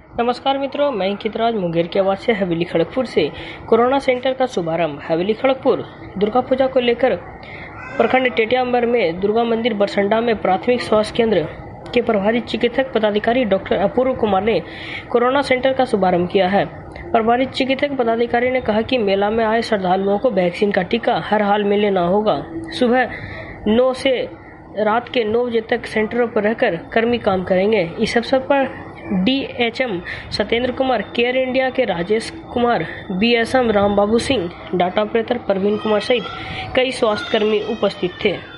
नमस्कार मित्रों, मैं अंकित मुंगेर के आवाज से हवेली खड़गपुर से कोरोना सेंटर का शुभारंभ। हवेली खड़गपुर दुर्गा पूजा को लेकर प्रखंड टेटियाम्बर में दुर्गा मंदिर बरसंडा में प्राथमिक स्वास्थ्य केंद्र के प्रभारी चिकित्सक पदाधिकारी डॉक्टर अपूर्व कुमार ने कोरोना सेंटर का शुभारंभ किया है। प्रभारी चिकित्सक पदाधिकारी ने कहा कि मेला में आए श्रद्धालुओं को वैक्सीन का टीका हर हाल में लेना होगा। सुबह 9 से रात के 9 बजे तक सेंटरों पर रहकर कर्मी काम करेंगे। इस अवसर पर DHM Satyendra Kumar, CARE India के Rajesh Kumar, BSM Ram Babu Singh, data operator Praveen Kumar सहित कई स्वास्थ्य कर्मी उपस्थित थे।